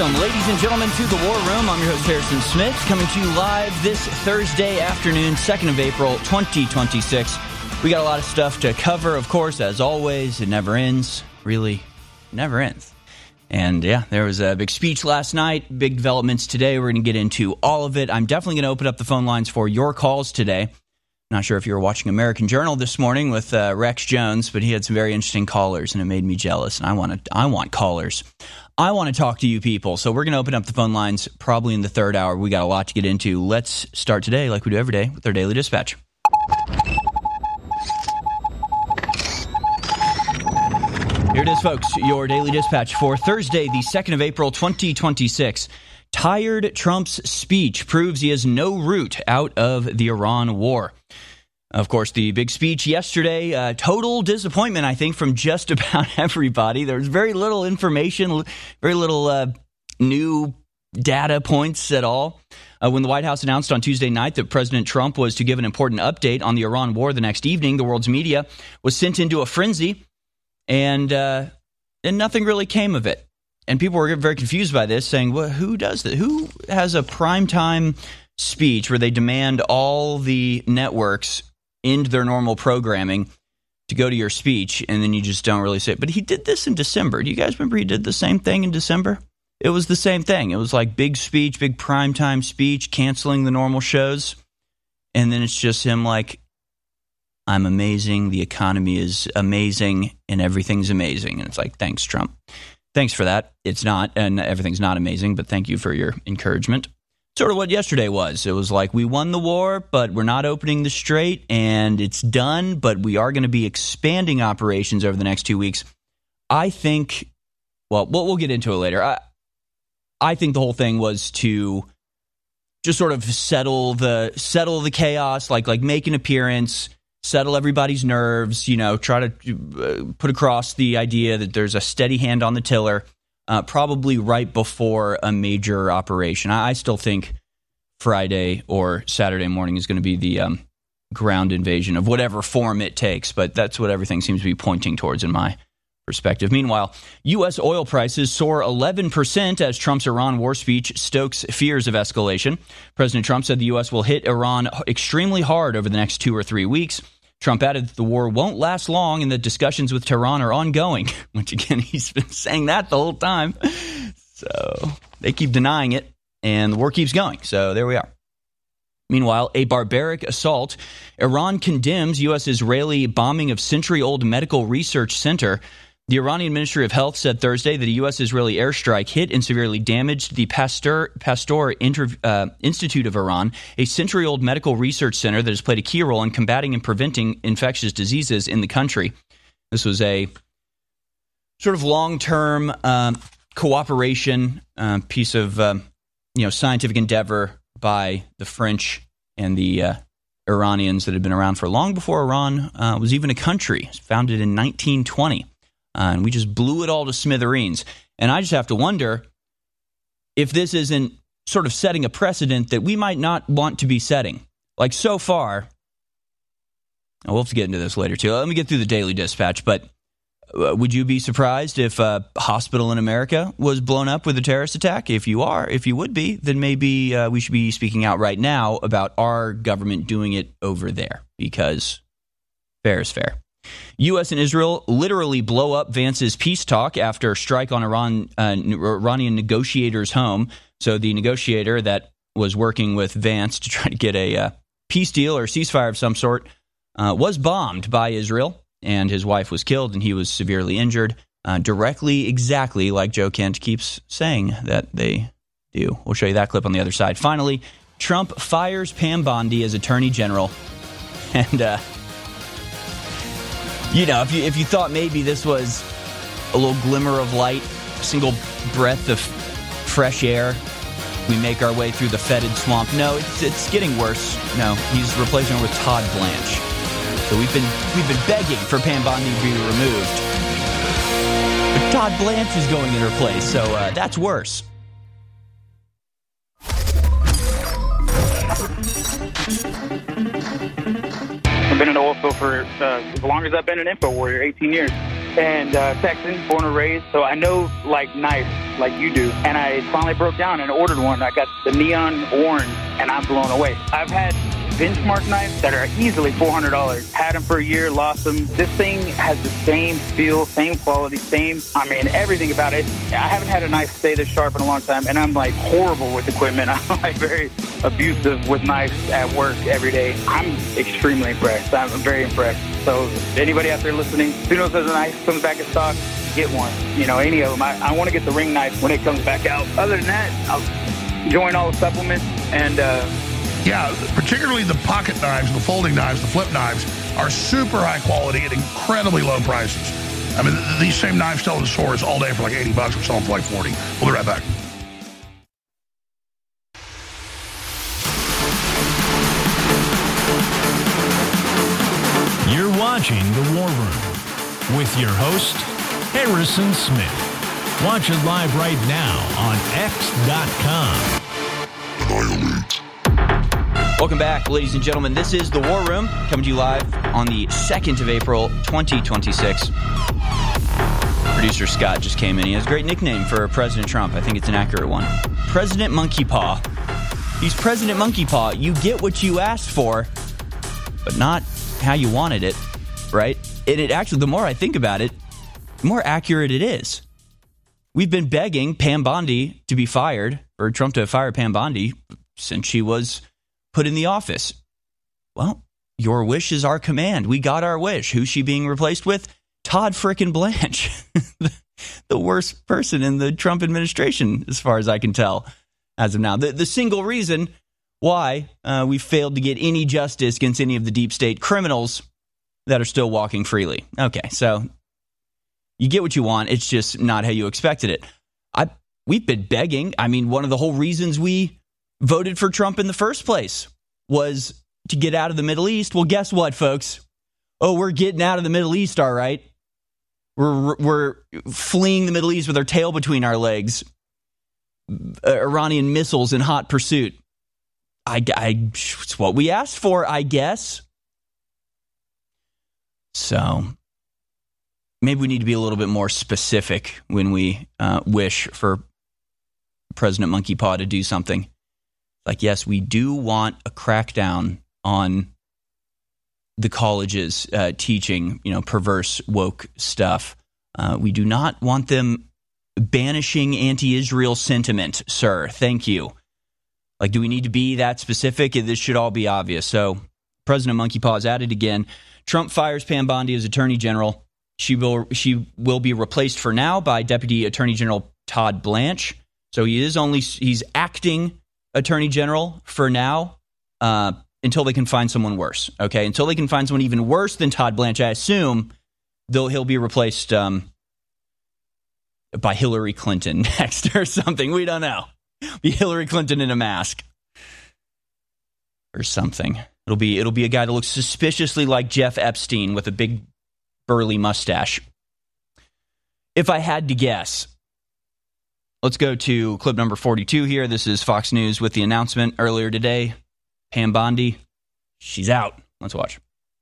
Welcome, ladies and gentlemen, to the War Room. I'm your host, Harrison Smith, coming to you live this Thursday afternoon, 2nd of April, 2026. We got a lot of stuff to cover, of course, as always. It never ends. Really, never ends. And yeah, there was a big speech last night, big developments today. We're going to get into all of it. I'm definitely going to open up the phone lines for your calls today. Not sure if you were watching American Journal this morning with Rex Jones, but he had some very interesting callers, and it made me jealous. And I want callers. I want to talk to you people. So we're going to open up the phone lines probably in the third hour. We got a lot to get into. Let's start today, like we do every day, with our Daily Dispatch. Here it is, folks, your Daily Dispatch for Thursday, the 2nd of April, 2026. Tired Trump's speech proves he has no route out of the Iran war. Of course, the big speech yesterday, total disappointment, I think, from just about everybody. There was very little information, very little new data points at all. When the White House announced on Tuesday night that President Trump was to give an important update on the Iran war the next evening, the world's media was sent into a frenzy, and nothing really came of it. And people were very confused by this, saying, well, who does that? Who has a primetime speech where they demand all the networks into their normal programming to go to your speech, and then you just don't really say it? But he did this in December. Do you guys remember he did the same thing in December? It was the same thing. It was like big speech, big primetime speech, canceling the normal shows. And then it's just him like, I'm amazing, the economy is amazing, and everything's amazing. And it's like, thanks, Trump. Thanks for that. It's not, and everything's not amazing, but thank you for your encouragement. Sort of what yesterday was. It was like, we won the war, but we're not opening the strait, and it's done, but we are going to be expanding operations over the next 2 weeks. I think, well, we'll get into it later. I think the whole thing was to just sort of settle the chaos, like make an appearance, settle everybody's nerves, try to put across the idea that there's a steady hand on the tiller, probably right before a major operation. I still think Friday or Saturday morning is going to be the ground invasion of whatever form it takes, but that's what everything seems to be pointing towards in my perspective. Meanwhile, U.S. oil prices soar 11% as Trump's Iran war speech stokes fears of escalation. President Trump said the U.S. will hit Iran extremely hard over the next 2 or 3 weeks. Trump added that the war won't last long and that discussions with Tehran are ongoing, which, again, he's been saying that the whole time. So they keep denying it, and the war keeps going. So there we are. Meanwhile, a barbaric assault. Iran condemns U.S.-Israeli bombing of century-old medical research center. The Iranian Ministry of Health said Thursday that a U.S.-Israeli airstrike hit and severely damaged the Pasteur Institute of Iran, a century-old medical research center that has played a key role in combating and preventing infectious diseases in the country. This was a sort of long-term cooperation piece of scientific endeavor by the French and the Iranians that had been around for long before Iran was even a country. It was founded in 1920. And we just blew it all to smithereens. And I just have to wonder if this isn't sort of setting a precedent that we might not want to be setting. Like so far, we'll have to get into this later too. Let me get through the Daily Dispatch. But would you be surprised if a hospital in America was blown up with a terrorist attack? If you would be, then maybe we should be speaking out right now about our government doing it over there, because fair is fair. U.S. and Israel literally blow up Vance's peace talk after strike on Iranian negotiator's home. So the negotiator that was working with Vance to try to get a peace deal or ceasefire of some sort was bombed by Israel, and his wife was killed, and he was severely injured, directly exactly like Joe Kent keeps saying that they do. We'll show you that clip on the other side. Finally, Trump fires Pam Bondi as Attorney General, and if you thought maybe this was a little glimmer of light, a single breath of fresh air, we make our way through the fetid swamp. No, it's getting worse. No, he's replacing her with Todd Blanche. So we've been begging for Pam Bondi to be removed, but Todd Blanche is going in her place. So that's worse. I've been in the oil field for as long as I've been an info warrior, 18 years. and Texan, born and raised, so I know like knives like you do. And I finally broke down and ordered one. I got the neon orange, and I'm blown away. I've had benchmark knives that are easily $400. Had them for a year, lost them. This thing has the same feel, same quality, everything about it. I haven't had a knife stay this sharp in a long time, and I'm like horrible with equipment. I'm like very abusive with knives at work every day. I'm extremely impressed. I'm very impressed. So anybody out there listening, as soon as a knife comes back in stock, get one. Any of them. I want to get the ring knife when it comes back out. Other than that, I'll join all the supplements and yeah, particularly the pocket knives, the folding knives, the flip knives are super high quality at incredibly low prices. I mean, these same knives sell in stores all day for like $80. We're selling for like $40. We'll be right back. You're watching The War Room with your host, Harrison Smith. Watch it live right now on X.com. Welcome back, ladies and gentlemen. This is The War Room, coming to you live on the 2nd of April, 2026. Producer Scott just came in. He has a great nickname for President Trump. I think it's an accurate one. President Monkey Paw. He's President Monkey Paw. You get what you asked for, but not how you wanted it, right? And it actually, the more I think about it, the more accurate it is. We've been begging Pam Bondi to be fired, or Trump to fire Pam Bondi, since she was put in the office. Well, your wish is our command. We got our wish. Who's she being replaced with? Todd frickin' Blanche. The worst person in the Trump administration, as far as I can tell, as of now. The single reason why we failed to get any justice against any of the deep state criminals that are still walking freely. Okay, so you get what you want. It's just not how you expected it. We've been begging. I mean, one of the whole reasons we voted for Trump in the first place was to get out of the Middle East. Well, guess what, folks? Oh, we're getting out of the Middle East, all right. We're fleeing the Middle East with our tail between our legs. Iranian missiles in hot pursuit. It's what we asked for, I guess. So maybe we need to be a little bit more specific when we wish for President Monkey Paw to do something. Like, yes, we do want a crackdown on the colleges teaching, perverse woke stuff. We do not want them banishing anti-Israel sentiment, sir. Thank you. Like, do we need to be that specific? This should all be obvious. So, President Monkey Paw is at it again. Trump fires Pam Bondi as Attorney General. She will be replaced for now by Deputy Attorney General Todd Blanche. So he's acting Attorney General for now until they can find someone worse. Okay, until they can find someone even worse than Todd Blanche, I assume he'll be replaced by Hillary Clinton next or something. We don't know. Be Hillary Clinton in a mask or something. It'll be a guy that looks suspiciously like Jeff Epstein with a big burly mustache. If I had to guess. Let's go to clip number 42 here. This is Fox News with the announcement earlier today. Pam Bondi, she's out. Let's watch.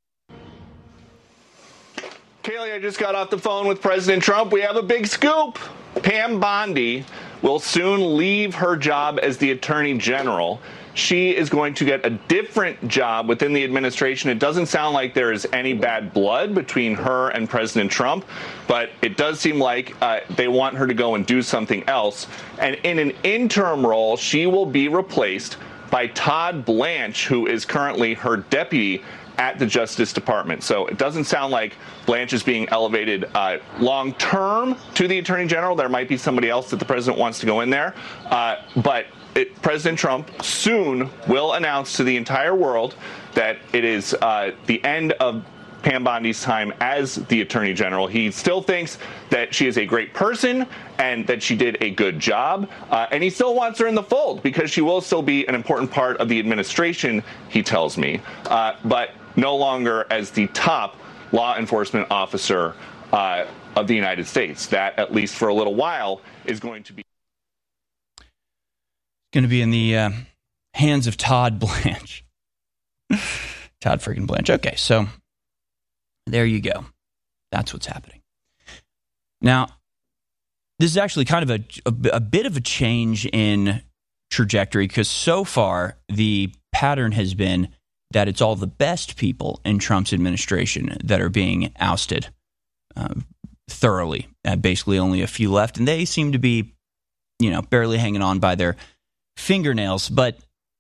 Kaylee, I just got off the phone with President Trump. We have a big scoop. Pam Bondi will soon leave her job as the Attorney General. She is going to get a different job within the administration. It doesn't sound like there is any bad blood between her and President Trump, but it does seem like they want her to go and do something else. And in an interim role, she will be replaced by Todd Blanche, who is currently her deputy at the Justice Department. So it doesn't sound like Blanche is being elevated long-term to the Attorney General. There might be somebody else that the president wants to go in there. But President Trump soon will announce to the entire world that it is the end of Pam Bondi's time as the Attorney General. He still thinks that she is a great person and that she did a good job. And he still wants her in the fold because she will still be an important part of the administration, he tells me. But no longer as the top law enforcement officer of the United States. That, at least for a little while, is going to be in the hands of Todd Blanche. Todd freaking Blanche. Okay, so there you go. That's what's happening. Now, this is actually kind of a bit of a change in trajectory, because so far the pattern has been that it's all the best people in Trump's administration that are being ousted thoroughly. Basically only a few left, and they seem to be, barely hanging on by their fingernails. But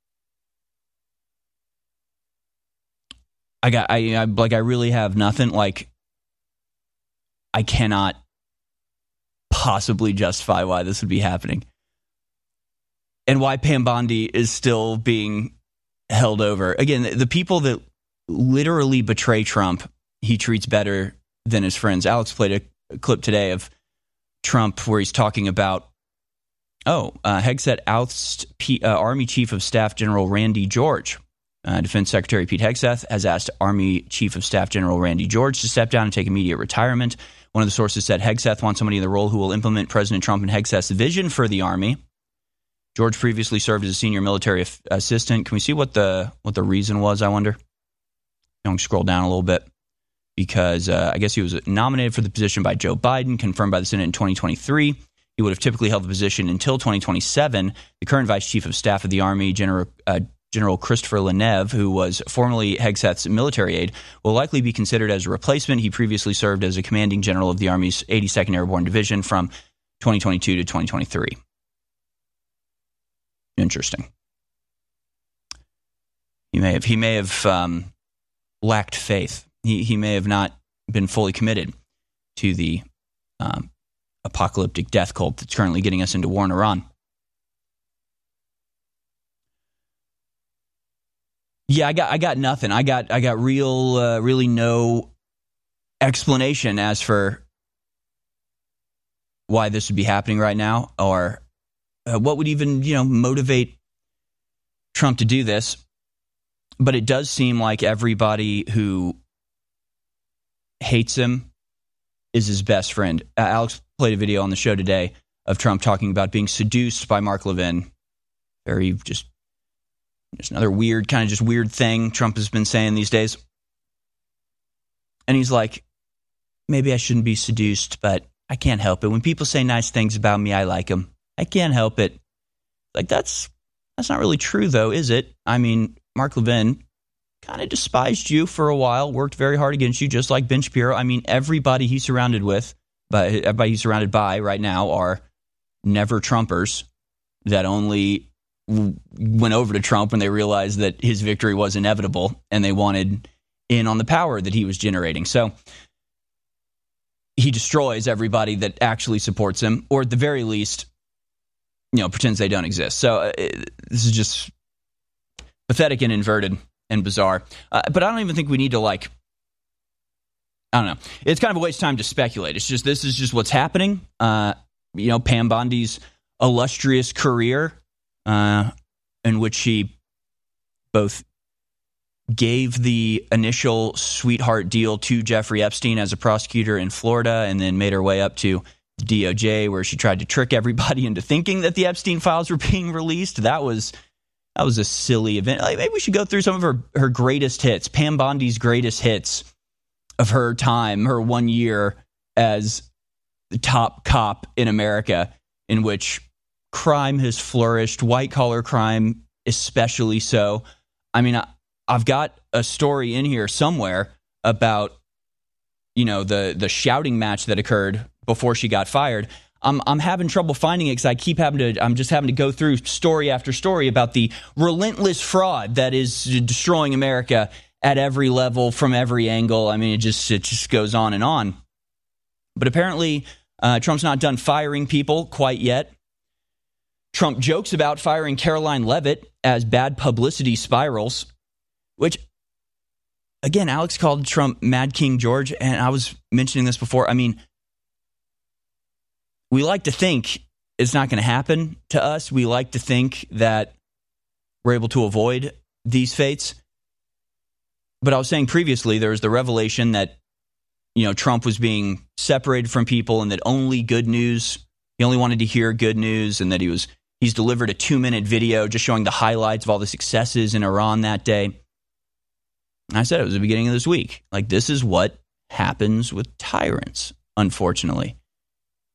I really have nothing. Like, I cannot possibly justify why this would be happening, and why Pam Bondi is still being held over. Again, the people that literally betray Trump, he treats better than his friends. Alex played a clip today of Trump where he's talking about, Hegseth ousts Army Chief of Staff General Randy George. Defense Secretary Pete Hegseth has asked Army Chief of Staff General Randy George to step down and take immediate retirement. One of the sources said Hegseth wants somebody in the role who will implement President Trump and Hegseth's vision for the Army. George previously served as a senior military assistant. Can we see what the reason was, I wonder? I'm going to scroll down a little bit, because I guess he was nominated for the position by Joe Biden, confirmed by the Senate in 2023. He would have typically held the position until 2027. The current Vice Chief of Staff of the Army, General Christopher Lenev, who was formerly Hegseth's military aide, will likely be considered as a replacement. He previously served as a commanding general of the Army's 82nd Airborne Division from 2022 to 2023. Interesting. He may have lacked faith. He may have not been fully committed to the apocalyptic death cult that's currently getting us into war in Iran. Yeah, I got nothing. I got really no explanation as for why this would be happening right now, or what would even motivate Trump to do this. But it does seem like everybody who hates him is his best friend. Alex played a video on the show today of Trump talking about being seduced by Mark Levin. Very just another weird thing Trump has been saying these days. And he's like, maybe I shouldn't be seduced, but I can't help it. When people say nice things about me, I like them. I can't help it. Like, that's not really true, though, is it? I mean, Mark Levin kind of despised you for a while, worked very hard against you, just like Ben Shapiro. I mean, everybody he's surrounded by right now are never Trumpers that only went over to Trump when they realized that his victory was inevitable and they wanted in on the power that he was generating. So he destroys everybody that actually supports him, or at the very least, pretends they don't exist. So this is just pathetic and inverted and bizarre. But I don't even think we need to, I don't know. It's kind of a waste of time to speculate. It's just, this is just what's happening. Pam Bondi's illustrious career, in which she both gave the initial sweetheart deal to Jeffrey Epstein as a prosecutor in Florida, and then made her way up to the DOJ, where she tried to trick everybody into thinking that the Epstein files were being released. That was a silly event. Maybe we should go through some of her greatest hits, Pam Bondi's greatest hits of her time, her 1 year as the top cop in America, in which crime has flourished, white-collar crime especially so. I mean, I've got a story in here somewhere about, the shouting match that occurred before she got fired. I'm having trouble finding it because I'm just having to go through story after story about the relentless fraud that is destroying America at every level, from every angle. I mean, it just goes on and on. But apparently, Trump's not done firing people quite yet. Trump jokes about firing Caroline Leavitt as bad publicity spirals, which, again, Alex called Trump Mad King George, and I was mentioning this before. I mean, we like to think it's not going to happen to us. We like to think that we're able to avoid these fates. But I was saying previously, there was the revelation that, Trump was being separated from people, and that only good news, he only wanted to hear good news, and that he's delivered a 2-minute video just showing the highlights of all the successes in Iran that day. And I said it was the beginning of this week. This is what happens with tyrants, unfortunately.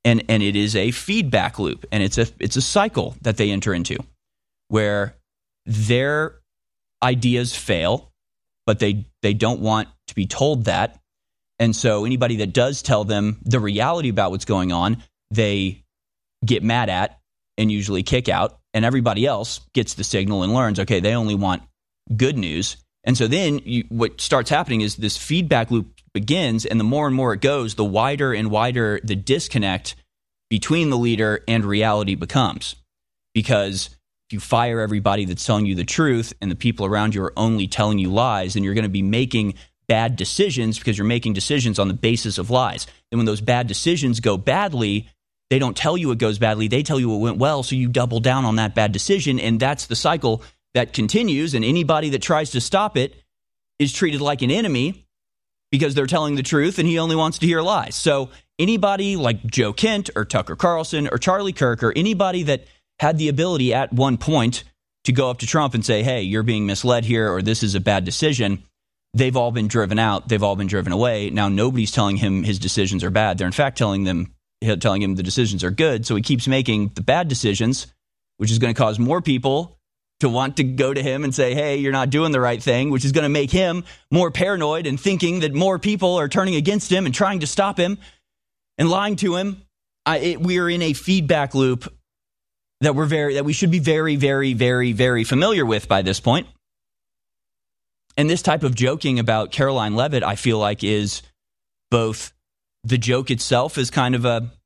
And it is a feedback loop, and it's a cycle that they enter into where their ideas fail, but they don't want to be told that. And so anybody that does tell them the reality about what's going on, they get mad at and usually kick out, and everybody else gets the signal and learns, okay, they only want good news. And so then what starts happening is this feedback loop begins, and the more and more it goes, the wider and wider the disconnect between the leader and reality becomes. Because if you fire everybody that's telling you the truth and the people around you are only telling you lies, then you're going to be making bad decisions because you're making decisions on the basis of lies. And when those bad decisions go badly, they don't tell you it goes badly. They tell you it went well, so you double down on that bad decision, and that's the cycle that continues, and anybody that tries to stop it is treated like an enemy because they're telling the truth and he only wants to hear lies. So anybody like Joe Kent or Tucker Carlson or Charlie Kirk or anybody that had the ability at one point to go up to Trump and say, hey, you're being misled here, or this is a bad decision, they've all been driven out. They've all been driven away. Now nobody's telling him his decisions are bad. They're in fact telling him the decisions are good. So he keeps making the bad decisions, which is going to cause more people to want to go to him and say, hey, you're not doing the right thing, which is going to make him more paranoid and thinking that more people are turning against him and trying to stop him and lying to him. We are in a feedback loop that we should be very, very, very, very familiar with by this point. And this type of joking about Caroline Leavitt, I feel like, is both the joke itself is kind of a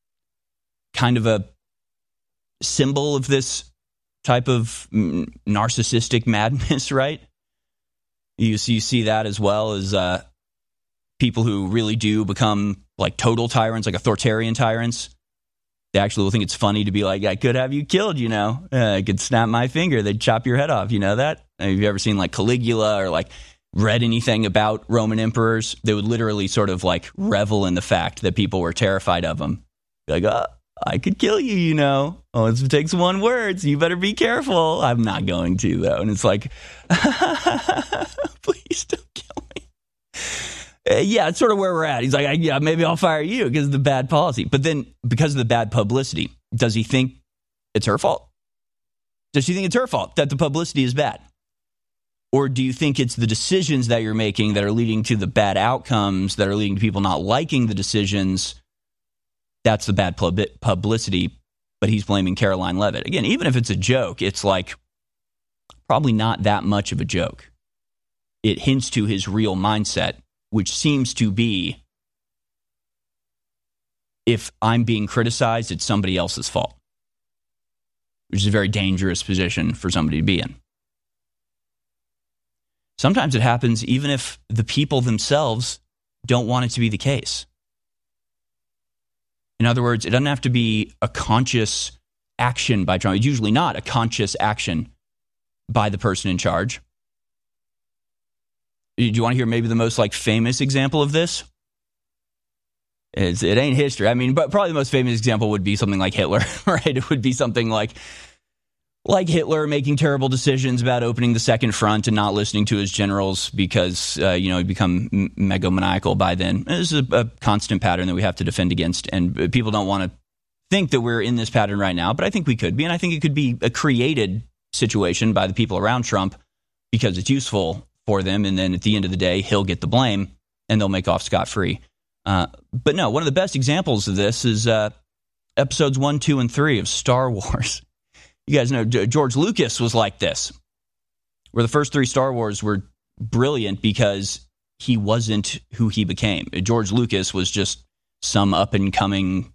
symbol of this type of narcissistic madness, right? You see that as well as people who really do become like total tyrants, like authoritarian tyrants. They actually will think it's funny to be like, I could have you killed, I could snap my finger, they'd chop your head off, you know that? Have you ever seen like Caligula or like read anything about Roman emperors? They would literally sort of like revel in the fact that people were terrified of them. Like, I could kill you, Oh, it takes one word, so you better be careful. I'm not going to, though. And it's like, please don't kill me. Yeah, it's sort of where we're at. He's like, yeah, maybe I'll fire you because of the bad policy. But then because of the bad publicity, does he think it's her fault? Does she think it's her fault that the publicity is bad? Or do you think it's the decisions that you're making that are leading to the bad outcomes, that are leading to people not liking the decisions? That's the bad publicity, but he's blaming Caroline Leavitt. Again, even if it's a joke, it's like probably not that much of a joke. It hints to his real mindset, which seems to be, if I'm being criticized, it's somebody else's fault, which is a very dangerous position for somebody to be in. Sometimes it happens even if the people themselves don't want it to be the case. In other words, it doesn't have to be a conscious action by Trump. It's usually not a conscious action by the person in charge. Do you want to hear maybe the most famous example of this? It ain't history. I mean, but probably the most famous example would be something like Hitler, right? It would be something like Hitler making terrible decisions about opening the second front and not listening to his generals because, he'd become megomaniacal by then. This is a constant pattern that we have to defend against, and people don't want to think that we're in this pattern right now, but I think we could be, and I think it could be a created situation by the people around Trump because it's useful for them, and then at the end of the day, he'll get the blame, and they'll make off scot-free. But no, one of the best examples of this is episodes 1, 2, and 3 of Star Wars. You guys know George Lucas was like this, where the first 3 Star Wars were brilliant because he wasn't who he became. George Lucas was just some up-and-coming,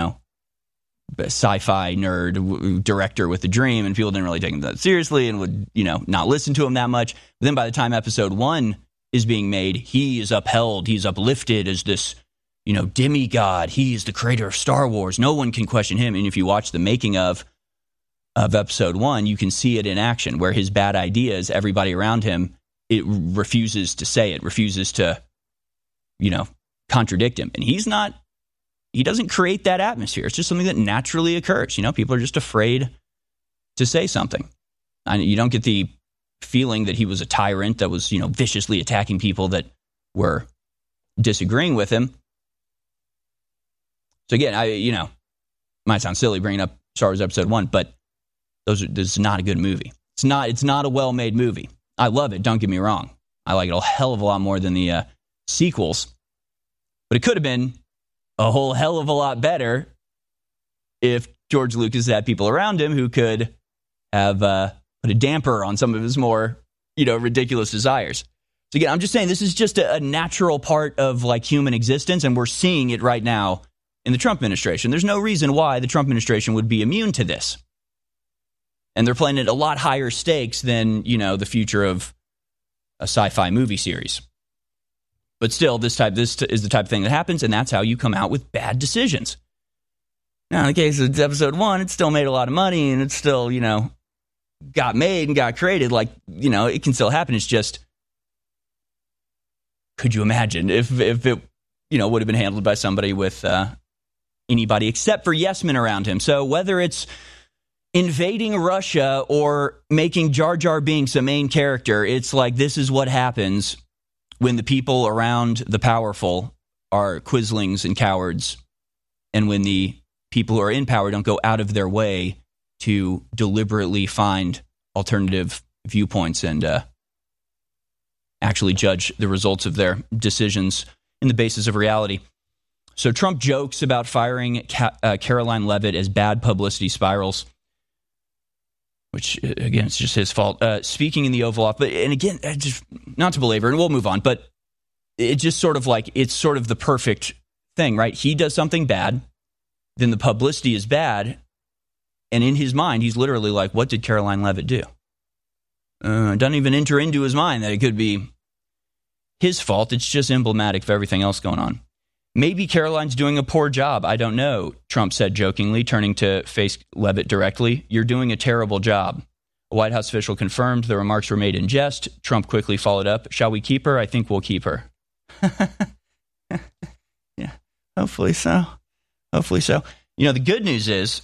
sci-fi nerd director with a dream, and people didn't really take him that seriously and would, not listen to him that much. But then by the time episode 1 is being made, he is upheld, he's uplifted as this, demigod. He is the creator of Star Wars. No one can question him. And if you watch the making of episode 1, you can see it in action, where his bad ideas, everybody around him, it refuses to say it, refuses to, contradict him. And he doesn't create that atmosphere. It's just something that naturally occurs. People are just afraid to say something. And you don't get the feeling that he was a tyrant that was, viciously attacking people that were disagreeing with him. So again, might sound silly bringing up Star Wars Episode 1, but this is not a good movie. It's not a well-made movie. I love it, don't get me wrong. I like it a hell of a lot more than the sequels. But it could have been a whole hell of a lot better if George Lucas had people around him who could have put a damper on some of his more, ridiculous desires. So again, I'm just saying this is just a natural part of like human existence, and we're seeing it right now in the Trump administration. There's no reason why the Trump administration would be immune to this. And they're playing at a lot higher stakes than, the future of a sci-fi movie series. But still, this is the type of thing that happens, and that's how you come out with bad decisions. Now, in the case of Episode 1, it still made a lot of money, and it still, got made and got created. Like, it can still happen. It's just, could you imagine if it, would have been handled by somebody with anybody except for yes men around him? So whether it's invading Russia or making Jar Jar Binks a main character, it's like this is what happens when the people around the powerful are quislings and cowards, and when the people who are in power don't go out of their way to deliberately find alternative viewpoints and actually judge the results of their decisions in the basis of reality. So Trump jokes about firing Caroline Leavitt as bad publicity spirals, which, again, it's just his fault. Speaking in the Oval Office, and again, just not to belabor, and we'll move on, but it just sort of like, it's sort of the perfect thing, right? He does something bad, then the publicity is bad, and in his mind, he's literally like, what did Caroline Leavitt do? It doesn't even enter into his mind that it could be his fault. It's just emblematic of everything else going on. Maybe Caroline's doing a poor job. I don't know, Trump said jokingly, turning to face Leavitt directly. You're doing a terrible job. A White House official confirmed the remarks were made in jest. Trump quickly followed up. Shall we keep her? I think we'll keep her. Yeah, hopefully so. Hopefully so. The good news is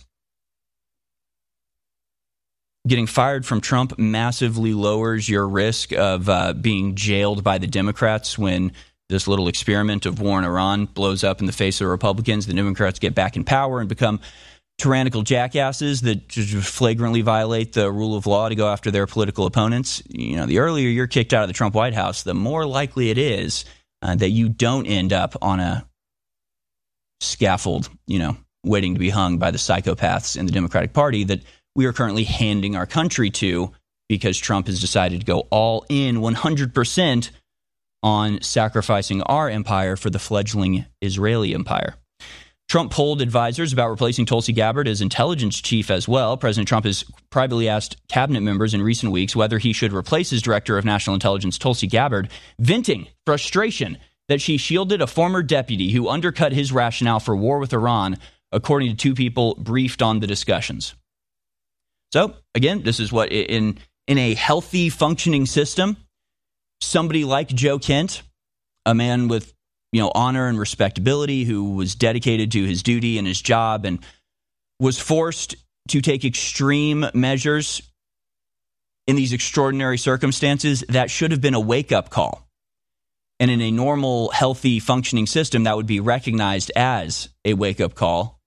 getting fired from Trump massively lowers your risk of being jailed by the Democrats when this little experiment of war in Iran blows up in the face of the Republicans. The Democrats get back in power and become tyrannical jackasses that just flagrantly violate the rule of law to go after their political opponents. The earlier you're kicked out of the Trump White House, the more likely it is that you don't end up on a scaffold, waiting to be hung by the psychopaths in the Democratic Party that we are currently handing our country to because Trump has decided to go all in 100% on sacrificing our empire for the fledgling Israeli empire. Trump polled advisors about replacing Tulsi Gabbard as intelligence chief as well. President Trump has privately asked cabinet members in recent weeks whether he should replace his director of national intelligence, Tulsi Gabbard, venting frustration that she shielded a former deputy who undercut his rationale for war with Iran, according to two people briefed on the discussions. So, again, this is what, in a healthy, functioning system, somebody like Joe Kent, a man with honor and respectability, who was dedicated to his duty and his job and was forced to take extreme measures in these extraordinary circumstances, that should have been a wake-up call. And in a normal, healthy, functioning system, that would be recognized as a wake-up call.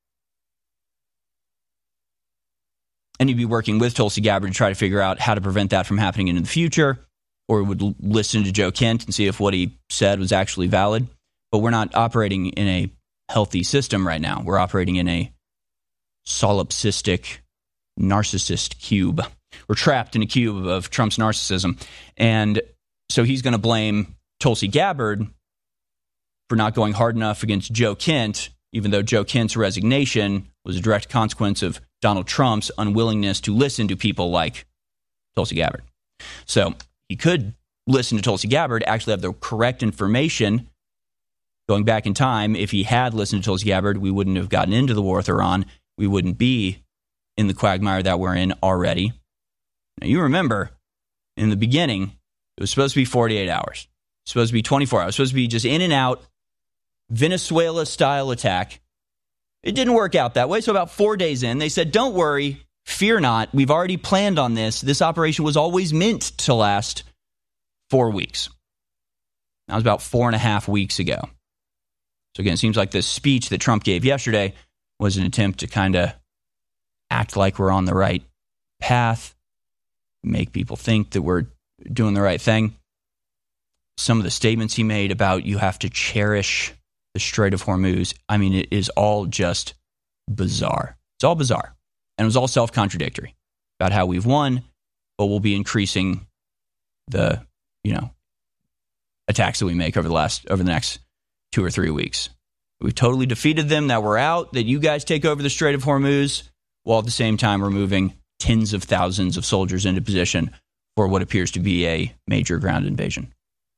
And you'd be working with Tulsi Gabbard to try to figure out how to prevent that from happening in the future, or would listen to Joe Kent and see if what he said was actually valid. But we're not operating in a healthy system right now. We're operating in a solipsistic narcissist cube. We're trapped in a cube of Trump's narcissism. And so he's going to blame Tulsi Gabbard for not going hard enough against Joe Kent, even though Joe Kent's resignation was a direct consequence of Donald Trump's unwillingness to listen to people like Tulsi Gabbard. So he could listen to Tulsi Gabbard, actually have the correct information. Going back in time, if he had listened to Tulsi Gabbard, we wouldn't have gotten into the war with Iran. We wouldn't be in the quagmire that we're in already. Now, you remember, in the beginning, it was supposed to be 48 hours. It was supposed to be 24 hours. It was supposed to be just in and out, Venezuela-style attack. It didn't work out that way. So about 4 days in, they said, don't worry, fear not. We've already planned on this. This operation was always meant to last 4 weeks. That was about 4.5 weeks ago. So again, it seems like the speech that Trump gave yesterday was an attempt to kind of act like we're on the right path, make people think that we're doing the right thing. Some of the statements he made about you have to cherish the Strait of Hormuz, I mean, it is all just bizarre. It's all bizarre. And it was all self-contradictory about how we've won, but we'll be increasing the, attacks that we make over the next 2 or 3 weeks. We've totally defeated them. Now we're out, that you guys take over the Strait of Hormuz, while at the same time we're moving tens of thousands of soldiers into position for what appears to be a major ground invasion.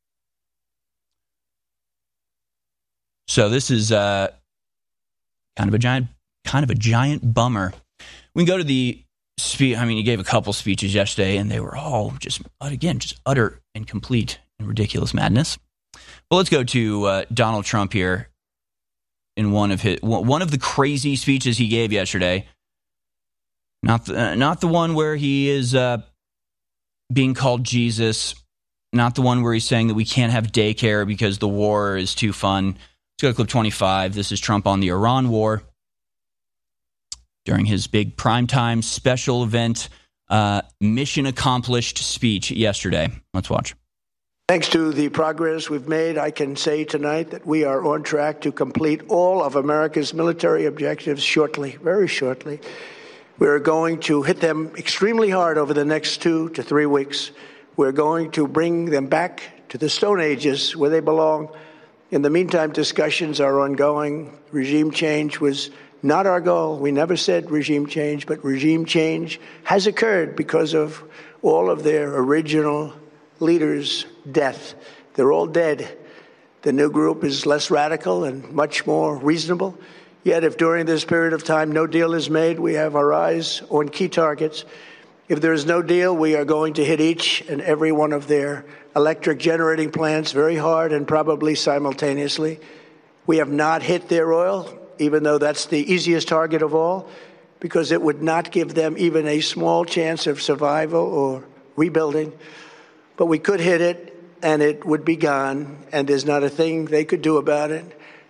So this is kind of a giant bummer. We can go to the speech. I mean, he gave a couple speeches yesterday, and they were all just utter and complete and ridiculous madness. But let's go to Donald Trump here in one of the crazy speeches he gave yesterday. Not the one where he is being called Jesus. Not the one where he's saying that we can't have daycare because the war is too fun. Let's go to clip 25. This is Trump on the Iran war during his big primetime special event, mission accomplished speech yesterday. Let's watch. Thanks to the progress we've made, I can say tonight that we are on track to complete all of America's military objectives shortly, very shortly. We're going to hit them extremely hard over the next 2 to 3 weeks. We're going to bring them back to the Stone Ages where they belong. In the meantime, discussions are ongoing. Regime change was not our goal. We never said regime change, but regime change has occurred because of all of their original leaders' death. They're all dead. The new group is less radical and much more reasonable. Yet if during this period of time no deal is made, we have our eyes on key targets. If there is no deal, we are going to hit each and every one of their electric generating plants very hard and probably simultaneously. We have not hit their oil, even though that's the easiest target of all, because it would not give them even a small chance of survival or rebuilding. But we could hit it, and it would be gone, and there's not a thing they could do about it.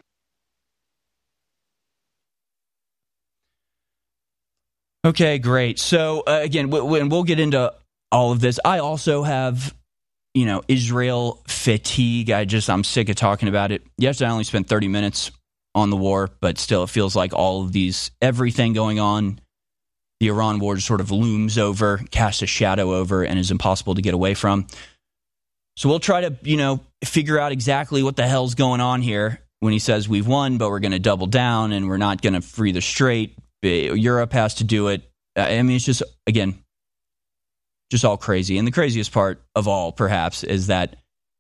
Okay, great. So, again, we'll get into all of this. I also have, Israel fatigue. I'm sick of talking about it. Yesterday, I only spent 30 minutes on the war, but still, it feels like all of everything going on, the Iran war just sort of looms over, casts a shadow over, and is impossible to get away from. So we'll try to, figure out exactly what the hell's going on here when he says we've won, but we're going to double down and we're not going to free the strait. Europe has to do it. I mean, it's just, again, just all crazy. And the craziest part of all, perhaps, is that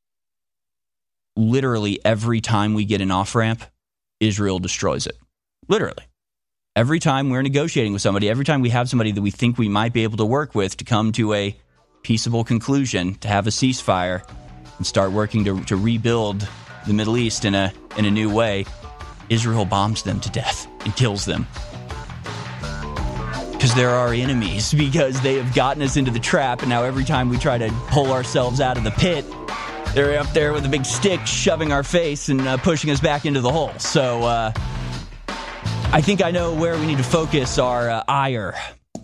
literally every time we get an off-ramp, Israel destroys it. Literally. Every time we're negotiating with somebody, every time we have somebody that we think we might be able to work with to come to a peaceable conclusion, to have a ceasefire, and start working to rebuild the Middle East in a new way, Israel bombs them to death and kills them. Because they're our enemies, because they have gotten us into the trap, and now every time we try to pull ourselves out of the pit, they're up there with a big stick shoving our face and pushing us back into the hole. So I think I know where we need to focus our ire.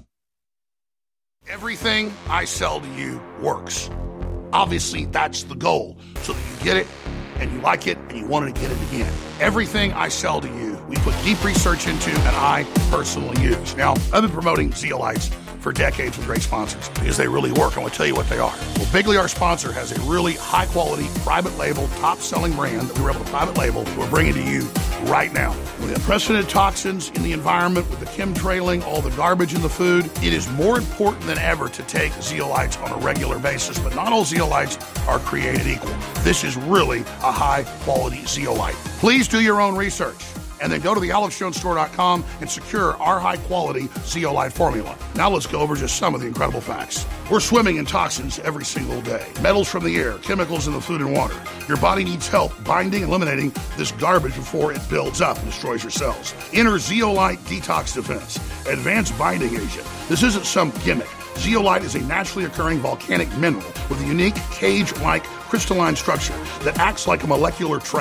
Everything I sell to you works. Obviously, that's the goal, so that you get it, and you like it, and you want to get it again. Everything I sell to you, we put deep research into, and I personally use. Now, I've been promoting Zeolites for decades with great sponsors because they really work. I want to tell you what they are. Well, Bigley, our sponsor, has a really high-quality, private label, top-selling brand that we were able to private label that we're bringing to you right now. With the unprecedented toxins in the environment, with the chemtrailing, all the garbage in the food, it is more important than ever to take Zeolites on a regular basis, but not all Zeolites are created equal. This is really a high-quality Zeolite. Please do your own research, and then go to thealexjonesstore.com and secure our high-quality Zeolite formula. Now let's go over just some of the incredible facts. We're swimming in toxins every single day. Metals from the air, chemicals in the food and water. Your body needs help binding and eliminating this garbage before it builds up and destroys your cells. Enter Zeolite Detox Defense, advanced binding agent. This isn't some gimmick. Zeolite is a naturally occurring volcanic mineral with a unique cage-like crystalline structure that acts like a molecular trap.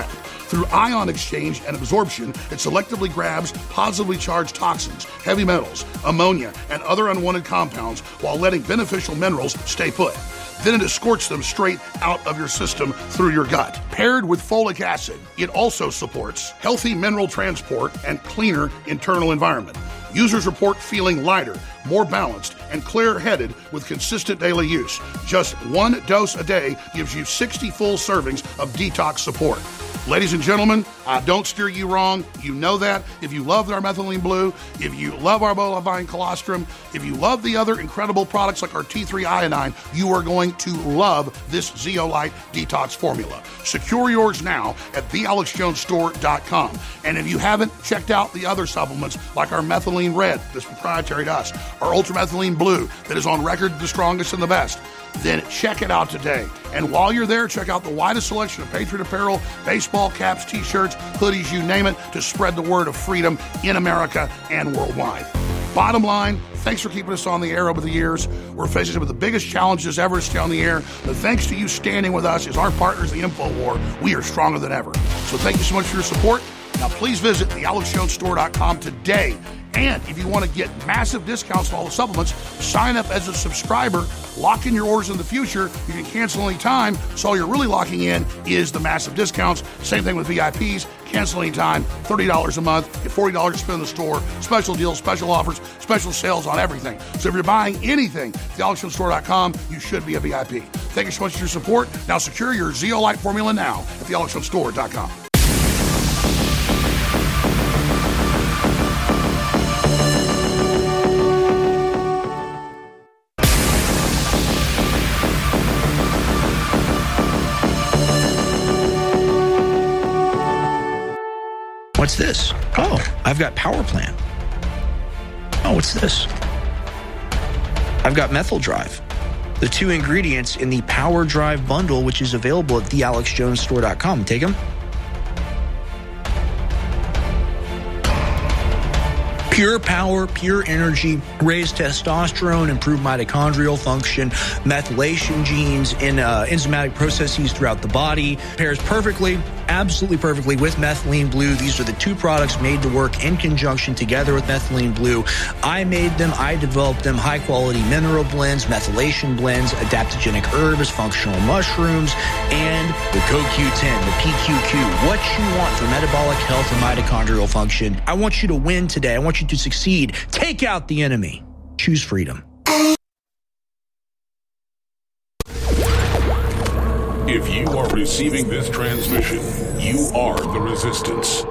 Through ion exchange and absorption, it selectively grabs positively charged toxins, heavy metals, ammonia, and other unwanted compounds while letting beneficial minerals stay put. Then it escorts them straight out of your system through your gut. Paired with folic acid, it also supports healthy mineral transport and cleaner internal environment. Users report feeling lighter, more balanced, and clear-headed with consistent daily use. Just one dose a day gives you 60 full servings of detox support. Ladies and gentlemen, I don't steer you wrong. You know that. If you love our methylene blue, if you love our bovine colostrum, if you love the other incredible products like our T3 iodine, you are going to love this Zeolite detox formula. Secure yours now at thealexjonesstore.com. And if you haven't checked out the other supplements like our methylene red that's proprietary to us, our ultramethylene blue that is on record the strongest and the best, then check it out today. And while you're there, check out the widest selection of Patriot apparel, baseball caps, t-shirts, hoodies, you name it, to spread the word of freedom in America and worldwide. Bottom line, thanks for keeping us on the air over the years. We're facing some of the biggest challenges ever to stay on the air, but thanks to you standing with us as our partners in the InfoWar, we are stronger than ever. So thank you so much for your support. Now please visit thealexjonesstore.com today. And if you want to get massive discounts on all the supplements, sign up as a subscriber, lock in your orders in the future. You can cancel any time, so all you're really locking in is the massive discounts. Same thing with VIPs, cancel any time, $30 a month, get $40 to spend in the store, special deals, special offers, special sales on everything. So if you're buying anything at thealexjonesstore.com, you should be a VIP. Thank you so much for your support. Now secure your Zeolite formula now at thealexjonesstore.com. What's this? Oh, I've got Power Plan. Oh, what's this? I've got Methyl Drive. The 2 ingredients in the Power Drive bundle, which is available at thealexjonesstore.com. Take them. Pure power, pure energy, raise testosterone, improve mitochondrial function, methylation genes in enzymatic processes throughout the body. Pairs perfectly, absolutely perfectly with methylene blue. These are the 2 products made to work in conjunction together with methylene blue. I made them, I developed them, high quality mineral blends, methylation blends, adaptogenic herbs, functional mushrooms, and the CoQ10, the PQQ. What you want for metabolic health and mitochondrial function. I want you to win today. I want you to succeed. Take out the enemy. Choose freedom. If you are receiving this transmission, you are the resistance.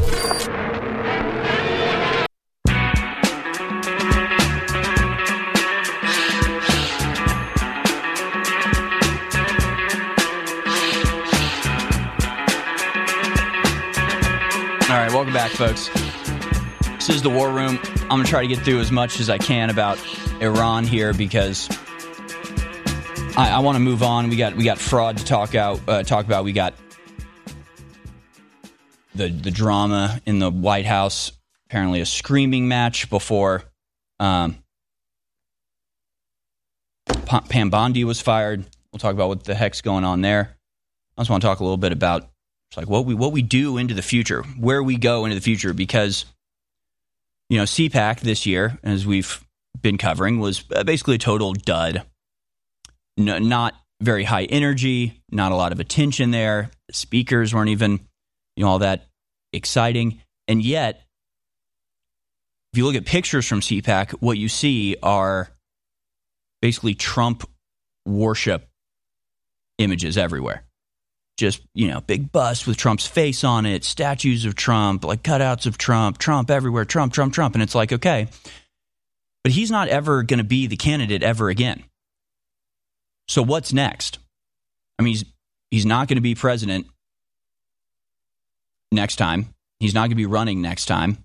All right, welcome back, folks. This is the War Room. I'm going to try to get through as much as I can about Iran here because I want to move on. We got fraud to talk about. We got the drama in the White House. Apparently, a screaming match before Pam Bondi was fired. We'll talk about what the heck's going on there. I just want to talk a little bit about what we do into the future, where we go into the future, because CPAC this year, as we've been covering, was basically a total dud. Not very high energy, not a lot of attention there. The speakers weren't even, all that exciting. And yet, if you look at pictures from CPAC, what you see are basically Trump worship images everywhere. Just, big bust with Trump's face on it, statues of Trump, like cutouts of Trump everywhere, Trump. And it's like, okay. But he's not ever going to be the candidate ever again. So what's next? I mean, he's not going to be president next time. He's not going to be running next time.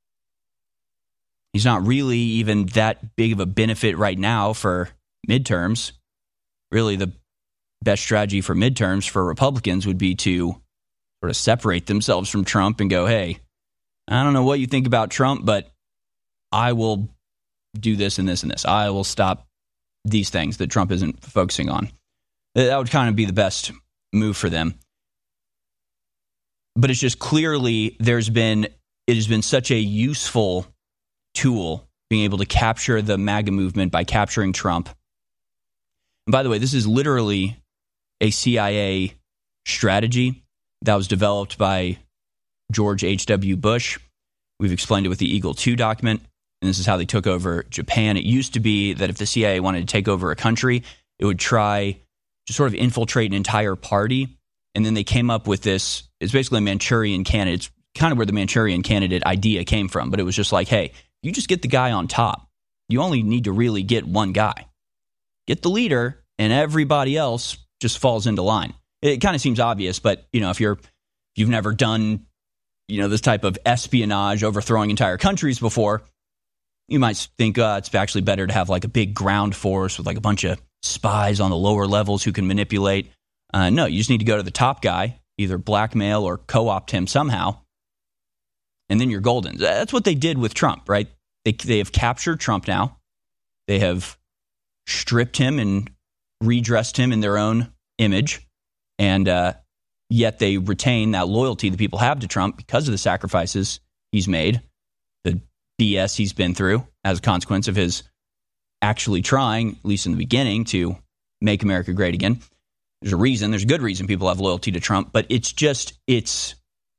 He's not really even that big of a benefit right now for midterms. Really, the best strategy for midterms for Republicans would be to sort of separate themselves from Trump and go, hey, I don't know what you think about Trump, but I will do this and this and this. I will stop these things that Trump isn't focusing on. That would kind of be the best move for them. But it's just clearly it has been such a useful tool, being able to capture the MAGA movement by capturing Trump. And by the way, this is literally a CIA strategy that was developed by George H.W. Bush. We've explained it with the Eagle 2 document, and this is how they took over Japan. It used to be that if the CIA wanted to take over a country, it would try to sort of infiltrate an entire party, and then they came up with this. It's basically a Manchurian candidate. It's kind of where the Manchurian candidate idea came from, but it was just like, hey, you just get the guy on top. You only need to really get one guy. Get the leader, and everybody else just falls into line. It kind of seems obvious, but if you've never done this type of espionage, overthrowing entire countries before, you might think it's actually better to have like a big ground force with like a bunch of spies on the lower levels who can manipulate. No, you just need to go to the top guy, either blackmail or co-opt him somehow, and then you're golden. That's what they did with Trump, right? They have captured Trump now. They have stripped him and redressed him in their own image, and yet they retain that loyalty that people have to Trump because of the sacrifices he's made, the BS he's been through as a consequence of his actually trying, at least in the beginning, to make America great again. There's a good reason people have loyalty to Trump, but it's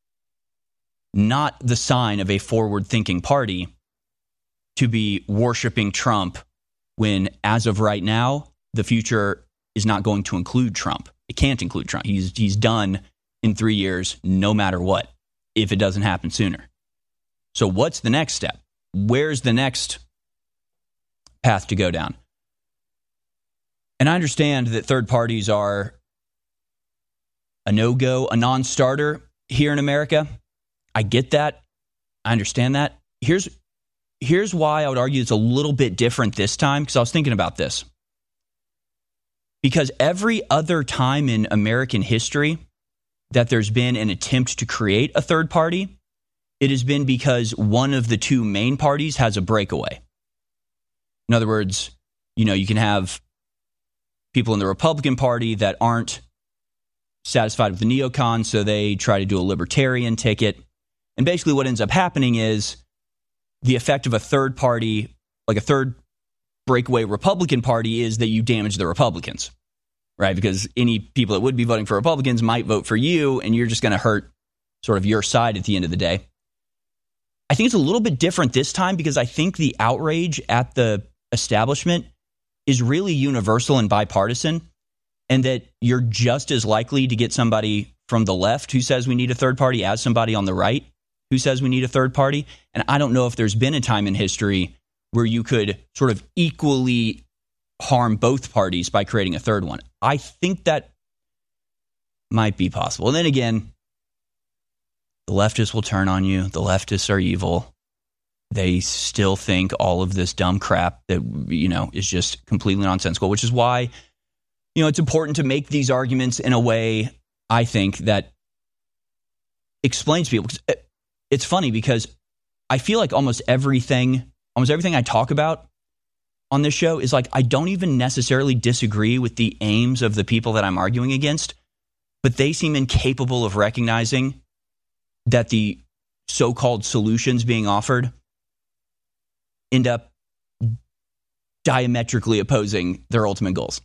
not the sign of a forward-thinking party to be worshiping Trump when, as of right now, the future is not going to include Trump. It can't include Trump. He's done in 3 years, no matter what, if it doesn't happen sooner. So what's the next step? Where's the next path to go down? And I understand that third parties are a no-go, a non-starter here in America. I get that. I understand that. Here's why I would argue it's a little bit different this time, because I was thinking about this. Because every other time in American history that there's been an attempt to create a third party, it has been because one of the two main parties has a breakaway. In other words, you can have people in the Republican Party that aren't satisfied with the neocons, so they try to do a libertarian ticket. And basically what ends up happening is the effect of a third party, like a third breakaway Republican Party, is that you damage the Republicans, right? Because any people that would be voting for Republicans might vote for you, and you're just going to hurt sort of your side at the end of the day. I think it's a little bit different this time because I think the outrage at the establishment is really universal and bipartisan, and that you're just as likely to get somebody from the left who says we need a third party as somebody on the right who says we need a third party. And I don't know if there's been a time in history where you could sort of equally harm both parties by creating a third one. I think that might be possible. And then again, the leftists will turn on you. The leftists are evil. They still think all of this dumb crap that, is just completely nonsensical, which is why, it's important to make these arguments in a way, I think, that explains to people. It's funny because I feel like almost everything I talk about on this show is like I don't even necessarily disagree with the aims of the people that I'm arguing against, but they seem incapable of recognizing that the so-called solutions being offered end up diametrically opposing their ultimate goals.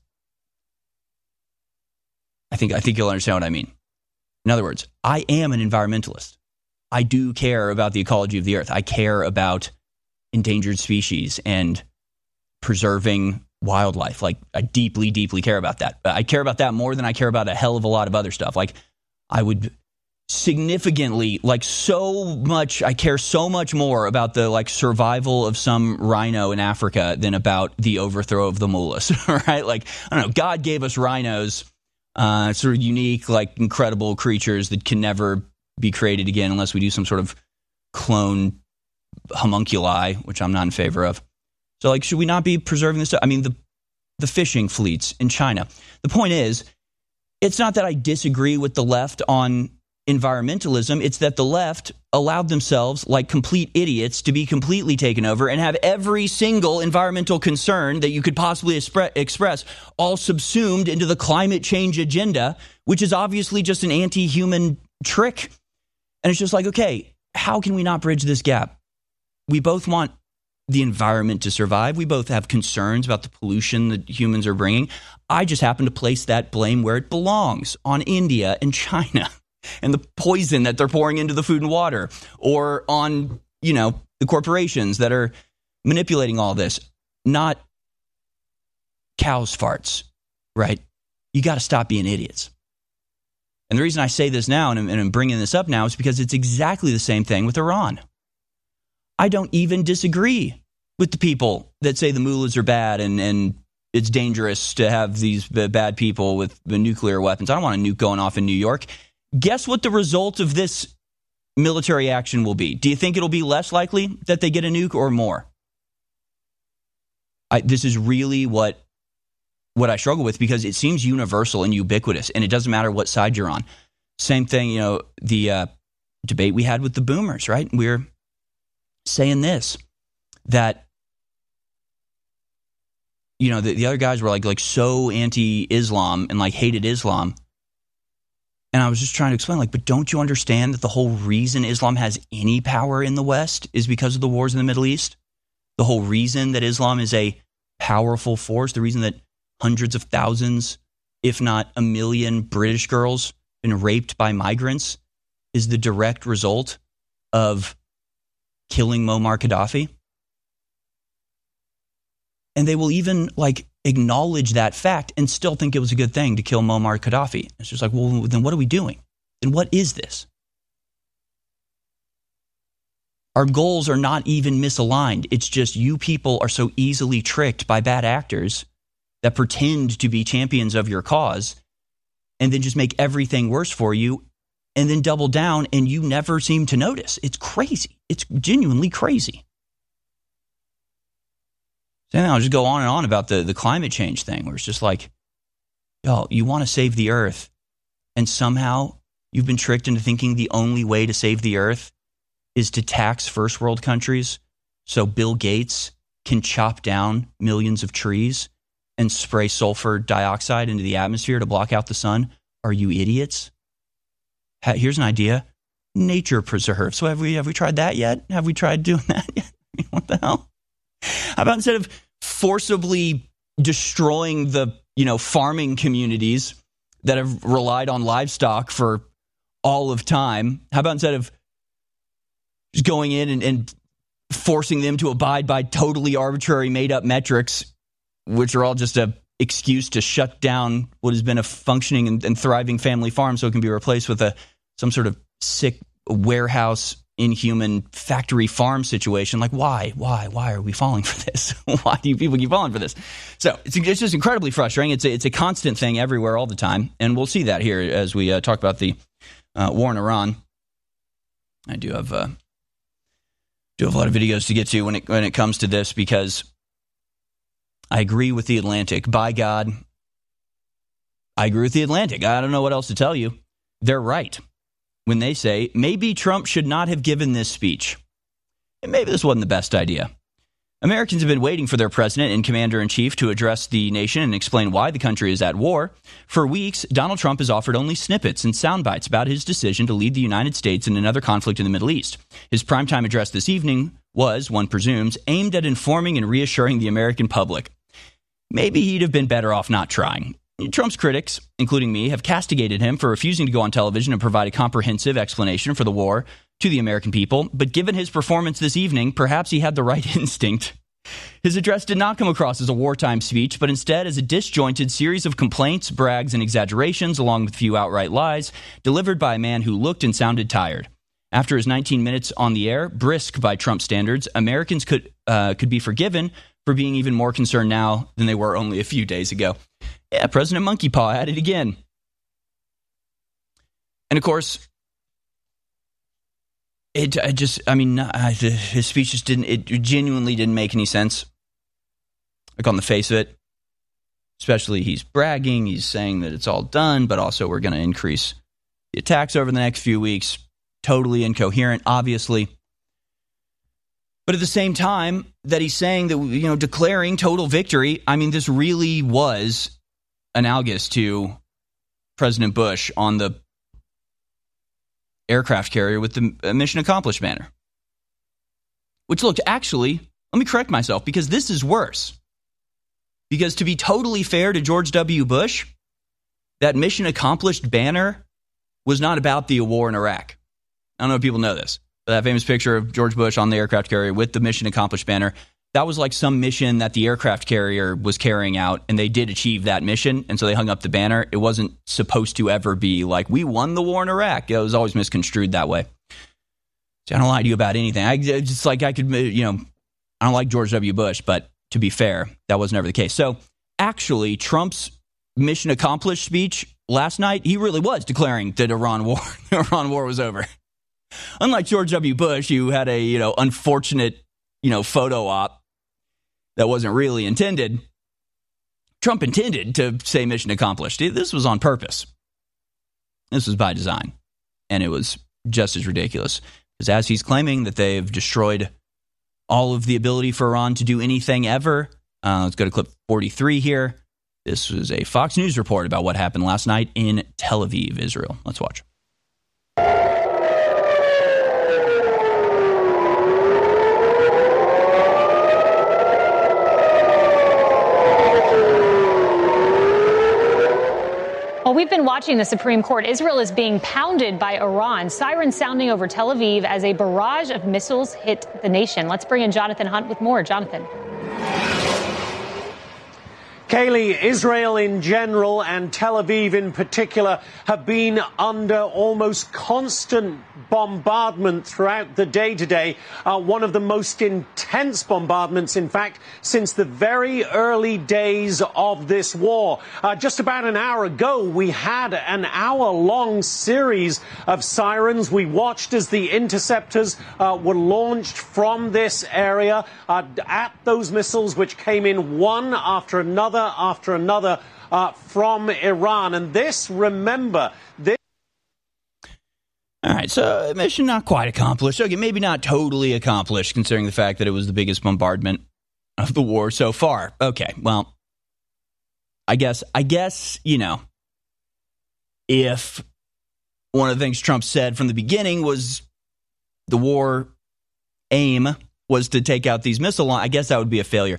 I think you'll understand what I mean. In other words, I am an environmentalist. I do care about the ecology of the earth. I care about endangered species and preserving wildlife. Like, I deeply, deeply care about that. I care about that more than I care about a hell of a lot of other stuff. Like, I would significantly, I care so much more about the survival of some rhino in Africa than about the overthrow of the mullahs, right? Like, I don't know, God gave us rhinos, sort of unique, incredible creatures that can never be created again unless we do some sort of clone homunculi, which I'm not in favor of. So, should we not be preserving this stuff? I mean, the fishing fleets in China. The point is, it's not that I disagree with the left on environmentalism. It's that the left allowed themselves, like complete idiots, to be completely taken over and have every single environmental concern that you could possibly express all subsumed into the climate change agenda, which is obviously just an anti-human trick And it's just like, okay, how can we not bridge this gap? We both want the environment to survive. We both have concerns about the pollution that humans are bringing. I just happen to place that blame where it belongs, on India and China and the poison that they're pouring into the food and water, or on, the corporations that are manipulating all this, not cows' farts, right? You got to stop being idiots. And the reason I say this now, and I'm bringing this up now, is because it's exactly the same thing with Iran. I don't even disagree with the people that say the mullahs are bad and it's dangerous to have these bad people with the nuclear weapons. I don't want a nuke going off in New York. Guess what the result of this military action will be? Do you think it'll be less likely that they get a nuke or more? This is really what I struggle with, because it seems universal and ubiquitous, and it doesn't matter what side you're on. Same thing, the debate we had with the boomers, right? We're saying this, that the other guys were like so anti-Islam and hated Islam. And I was just trying to explain, but don't you understand that the whole reason Islam has any power in the West is because of the wars in the Middle East? The whole reason that Islam is a powerful force, the reason that hundreds of thousands, if not 1 million British girls been raped by migrants, is the direct result of killing Muammar Gaddafi. And they will even acknowledge that fact and still think it was a good thing to kill Muammar Gaddafi. It's just well, then what are we doing? Then what is this? Our goals are not even misaligned. It's just you people are so easily tricked by bad actors that pretend to be champions of your cause and then just make everything worse for you and then double down, and you never seem to notice. It's crazy. It's genuinely crazy. Then I'll just go on and on about the climate change thing, where it's just y'all, you want to save the earth, and somehow you've been tricked into thinking the only way to save the earth is to tax first world countries so Bill Gates can chop down millions of trees and spray sulfur dioxide into the atmosphere to block out the sun. Are you idiots? Here's an idea. Nature preserve. So have we tried that yet? Have we tried doing that yet? What the hell? How about instead of forcibly destroying the, farming communities that have relied on livestock for all of time, how about instead of just going in and forcing them to abide by totally arbitrary made-up metrics, which are all just an excuse to shut down what has been a functioning and thriving family farm so it can be replaced with some sort of sick warehouse, inhuman factory farm situation? Why are we falling for this? Why do you people keep falling for this? So it's just incredibly frustrating. It's a constant thing everywhere all the time, and we'll see that here as we talk about the war in Iran. I do have a lot of videos to get to when it comes to this, because I agree with The Atlantic. By God, I agree with The Atlantic. I don't know what else to tell you. They're right when they say maybe Trump should not have given this speech. And maybe this wasn't the best idea. Americans have been waiting for their president and commander-in-chief to address the nation and explain why the country is at war. For weeks, Donald Trump has offered only snippets and sound bites about his decision to lead the United States in another conflict in the Middle East. His primetime address this evening was, one presumes, aimed at informing and reassuring the American public. Maybe he'd have been better off not trying. Trump's critics, including me, have castigated him for refusing to go on television and provide a comprehensive explanation for the war to the American people. But given his performance this evening, perhaps he had the right instinct. His address did not come across as a wartime speech, but instead as a disjointed series of complaints, brags, and exaggerations, along with a few outright lies, delivered by a man who looked and sounded tired. After his 19 minutes on the air, brisk by Trump standards, Americans could be forgiven for being even more concerned now than they were only a few days ago. Yeah, President Monkey Paw at it again. And of course, his speech just genuinely didn't make any sense. On the face of it, especially he's bragging, he's saying that it's all done, but also we're going to increase the attacks over the next few weeks. Totally incoherent, obviously. But at the same time that he's saying that, declaring total victory, this really was analogous to President Bush on the aircraft carrier with the mission accomplished banner. Which looked, actually, let me correct myself, because this is worse. Because to be totally fair to George W. Bush, that mission accomplished banner was not about the war in Iraq. I don't know if people know this, but that famous picture of George Bush on the aircraft carrier with the mission accomplished banner, that was like some mission that the aircraft carrier was carrying out, and they did achieve that mission, and so they hung up the banner. It wasn't supposed to ever be like, we won the war in Iraq. It was always misconstrued that way. See, I don't lie to you about anything. I don't like George W. Bush, but to be fair, that was never the case. So actually, Trump's mission accomplished speech last night, he really was declaring that the Iran war was over. Unlike George W. Bush, who had a unfortunate photo op that wasn't really intended, Trump intended to say mission accomplished. This was on purpose. This was by design, and it was just as ridiculous. Because as he's claiming that they've destroyed all of the ability for Iran to do anything ever, let's go to clip 43 here. This was a Fox News report about what happened last night in Tel Aviv, Israel. Let's watch. Well, we've been watching the Supreme Court. Israel is being pounded by Iran. Sirens sounding over Tel Aviv as a barrage of missiles hit the nation. Let's bring in Jonathan Hunt with more. Jonathan. Kaylee, Israel in general and Tel Aviv in particular have been under almost constant bombardment throughout the day today. One of the most intense bombardments, in fact, since the very early days of this war. Just about an hour ago, we had an hour-long series of sirens. We watched as the interceptors were launched from this area at those missiles, which came in one after another from Iran. And this, remember, this... All right, so mission not quite accomplished. Okay, maybe not totally accomplished, considering the fact that it was the biggest bombardment of the war so far. Okay, well, I guess, if one of the things Trump said from the beginning was the war aim was to take out these missile lines, I guess that would be a failure.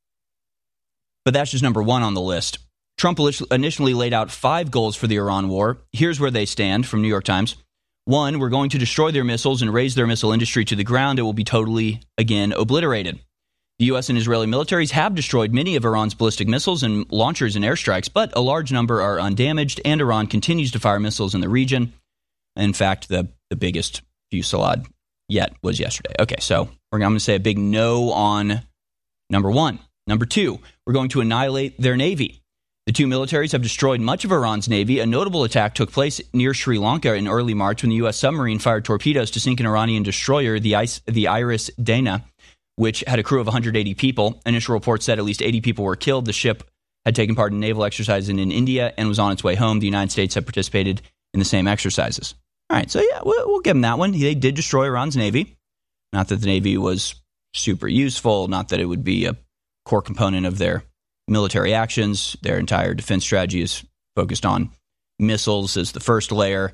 But that's just number one on the list. Trump initially laid out 5 goals for the Iran war. Here's where they stand from New York Times. 1, we're going to destroy their missiles and raise their missile industry to the ground. It will be totally, again, obliterated. The U.S. and Israeli militaries have destroyed many of Iran's ballistic missiles and launchers and airstrikes, but a large number are undamaged, and Iran continues to fire missiles in the region. In fact, the biggest fusillade yet was yesterday. Okay, so I'm going to say a big no on number 1. Number 2, we're going to annihilate their navy. The two militaries have destroyed much of Iran's navy. A notable attack took place near Sri Lanka in early March when the U.S. submarine fired torpedoes to sink an Iranian destroyer, the Iris Dana, which had a crew of 180 people. Initial reports said at least 80 people were killed. The ship had taken part in naval exercises in India and was on its way home. The United States had participated in the same exercises. All right, so yeah, we'll give them that one. They did destroy Iran's navy. Not that the navy was super useful, not that it would be a core component of their military actions. Their entire defense strategy is focused on missiles as the first layer,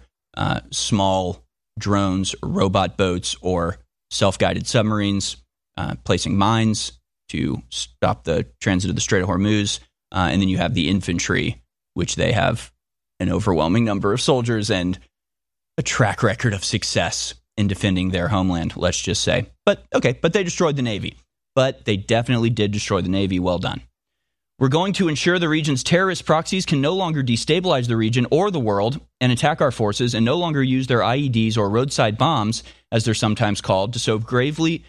small drones, robot boats, or self-guided submarines, placing mines to stop the transit of the Strait of Hormuz. And then you have the infantry, which they have an overwhelming number of soldiers and a track record of success in defending their homeland, let's just say. But they destroyed the Navy. But they definitely did destroy the Navy. Well done. We're going to ensure the region's terrorist proxies can no longer destabilize the region or the world and attack our forces, and no longer use their IEDs or roadside bombs, as they're sometimes called, to so gravely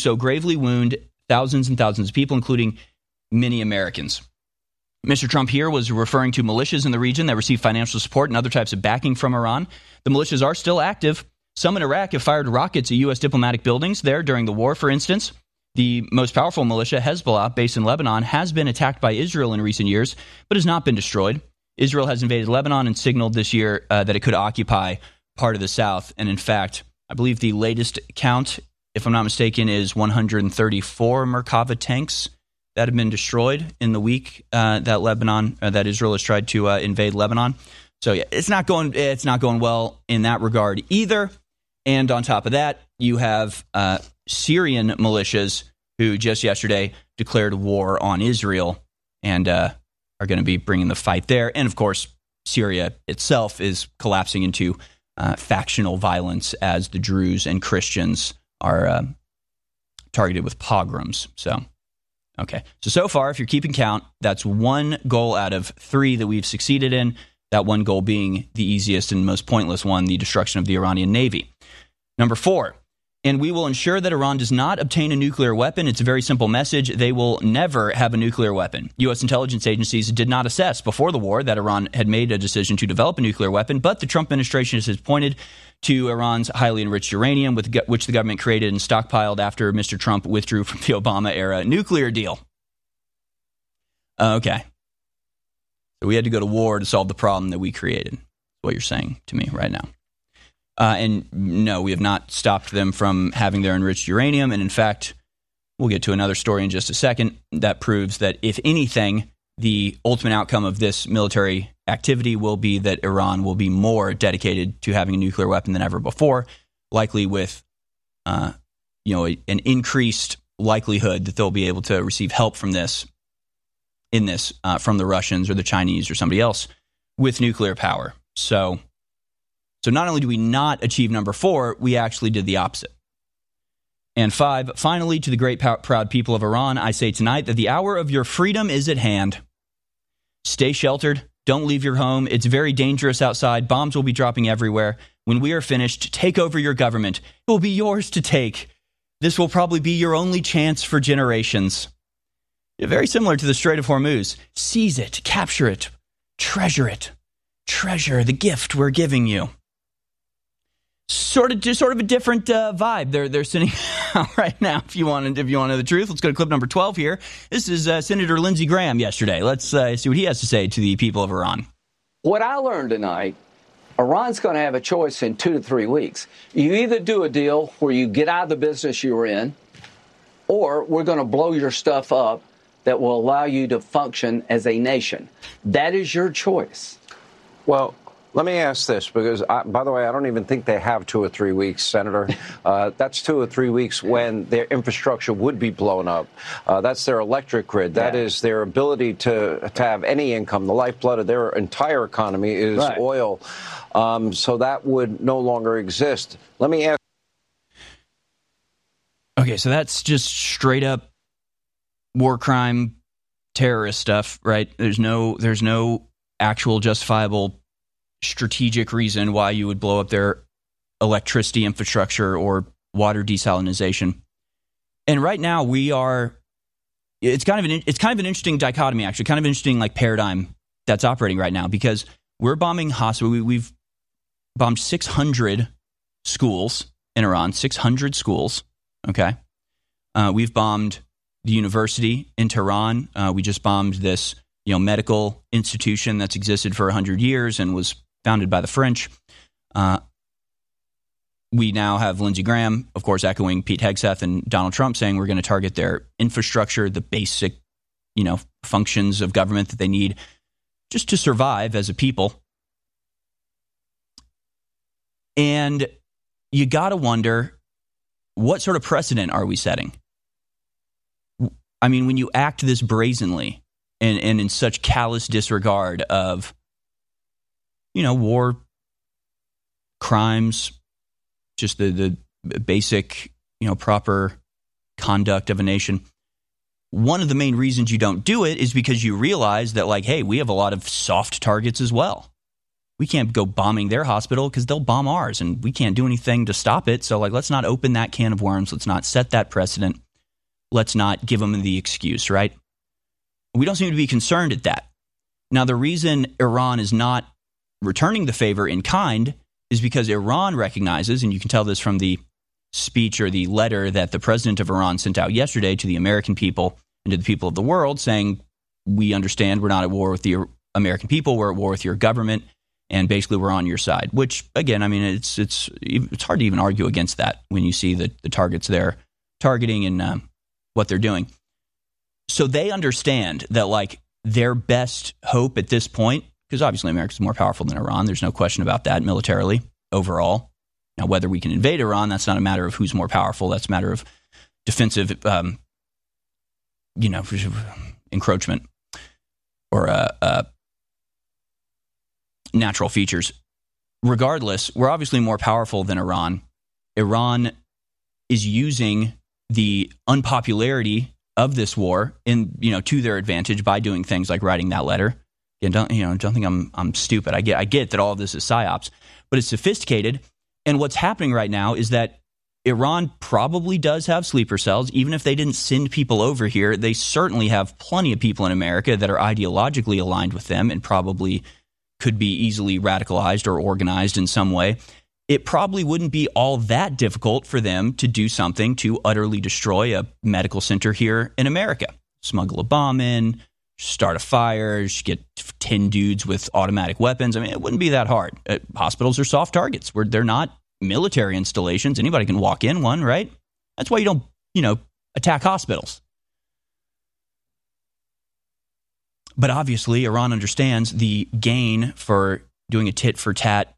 wound thousands and thousands of people, including many Americans. Mr. Trump here was referring to militias in the region that receive financial support and other types of backing from Iran. The militias are still active. Some in Iraq have fired rockets at U.S. diplomatic buildings there during the war, for instance. The most powerful militia, Hezbollah, based in Lebanon, has been attacked by Israel in recent years, but has not been destroyed. Israel has invaded Lebanon and signaled this year that it could occupy part of the south. And in fact, I believe the latest count, if I'm not mistaken, is 134 Merkava tanks that have been destroyed in the week that Israel has tried to invade Lebanon. So yeah, it's not going well in that regard either. And on top of that, you have Syrian militias who just yesterday declared war on Israel and are going to be bringing the fight there. And of course, Syria itself is collapsing into factional violence as the Druze and Christians are targeted with pogroms. So, okay. So far, if you're keeping count, that's one goal out of 3 that we've succeeded in. That one goal being the easiest and most pointless one, the destruction of the Iranian Navy. Number 4, and we will ensure that Iran does not obtain a nuclear weapon. It's a very simple message. They will never have a nuclear weapon. U.S. intelligence agencies did not assess before the war that Iran had made a decision to develop a nuclear weapon, but the Trump administration has pointed to Iran's highly enriched uranium, which the government created and stockpiled after Mr. Trump withdrew from the Obama-era nuclear deal. Okay. So we had to go to war to solve the problem that we created. That's what you're saying to me right now. And no, we have not stopped them from having their enriched uranium. And in fact, we'll get to another story in just a second that proves that, if anything, the ultimate outcome of this military activity will be that Iran will be more dedicated to having a nuclear weapon than ever before, likely with an increased likelihood that they'll be able to receive help from this from the Russians or the Chinese or somebody else with nuclear power. So not only do we not achieve number 4, we actually did the opposite. And 5, finally, to the great proud people of Iran, I say tonight that the hour of your freedom is at hand. Stay sheltered. Don't leave your home. It's very dangerous outside. Bombs will be dropping everywhere. When we are finished, take over your government. It will be yours to take. This will probably be your only chance for generations. Very similar to the Strait of Hormuz. Seize it, capture it, treasure it. Treasure the gift we're giving you. Sort of a different vibe they're sending out right now. If you want to know the truth, let's go to clip number 12 here. This is Senator Lindsey Graham yesterday. Let's see what he has to say to the people of Iran. What I learned tonight, Iran's going to have a choice in 2 to 3 weeks. You either do a deal where you get out of the business you were in, or we're going to blow your stuff up that will allow you to function as a nation. That is your choice. Well, let me ask this, because, by the way, I don't even think they have 2 or 3 weeks, Senator. That's 2 or 3 weeks when their infrastructure would be blown up. That's their electric grid. That is their ability to have any income. The lifeblood of their entire economy is oil. So that would no longer exist. Let me ask. Okay, so that's just straight up war crime, terrorist stuff, right? There's no actual justifiable strategic reason why you would blow up their electricity infrastructure or water desalination. And right now it's kind of an interesting dichotomy, actually, kind of interesting paradigm that's operating right now, because we're bombing hospitals. We've bombed 600 schools in Iran, 600 schools. Okay. We've bombed the university in Tehran. We just bombed this medical institution that's existed for 100 years and was founded by the French. We now have Lindsey Graham, of course, echoing Pete Hegseth and Donald Trump, saying we're going to target their infrastructure, the basic, functions of government that they need just to survive as a people. And you got to wonder, what sort of precedent are we setting? I mean, when you act this brazenly and in such callous disregard of, war crimes, just the basic, proper conduct of a nation. One of the main reasons you don't do it is because you realize that, hey, we have a lot of soft targets as well. We can't go bombing their hospital because they'll bomb ours, and we can't do anything to stop it. So, let's not open that can of worms. Let's not set that precedent. Let's not give them the excuse, right? We don't seem to be concerned at that. Now, the reason Iran is not returning the favor in kind is because Iran recognizes, and you can tell this from the speech or the letter that the president of Iran sent out yesterday to the American people and to the people of the world, saying, we understand we're not at war with the American people, we're at war with your government, and basically we're on your side. Which, again, I mean, it's hard to even argue against that when you see the targets they're targeting and what they're doing. So they understand that, their best hope at this point because obviously America's more powerful than Iran. There's no question about that militarily overall. Now, whether we can invade Iran, that's not a matter of who's more powerful. That's a matter of defensive, encroachment or natural features. Regardless, we're obviously more powerful than Iran. Iran is using the unpopularity of this war to their advantage by doing things like writing that letter. And don't think I'm stupid. I get that all of this is psyops, but it's sophisticated. And what's happening right now is that Iran probably does have sleeper cells. Even if they didn't send people over here, they certainly have plenty of people in America that are ideologically aligned with them and probably could be easily radicalized or organized in some way. It probably wouldn't be all that difficult for them to do something to utterly destroy a medical center here in America. Smuggle a bomb in, start a fire, just get 10 dudes with automatic weapons. I mean, it wouldn't be that hard. Hospitals are soft targets. They're not military installations. Anybody can walk in one, right? That's why you don't, attack hospitals. But obviously, Iran understands the gain for doing a tit-for-tat,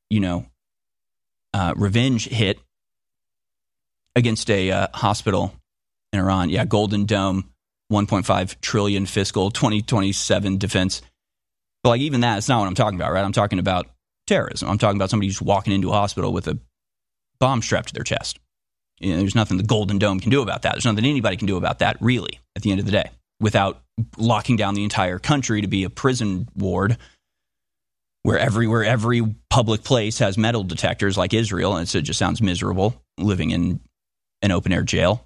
revenge hit against a hospital in Iran. Yeah, Golden Dome, 1.5 trillion fiscal, 2027 defense. But like even that, it's not what I'm talking about, right? I'm talking about terrorism. I'm talking about somebody just walking into a hospital with a bomb strapped to their chest. There's nothing the Golden Dome can do about that. There's nothing anybody can do about that, really, at the end of the day, without locking down the entire country to be a prison ward where every public place has metal detectors like Israel, and it just sounds miserable living in an open-air jail.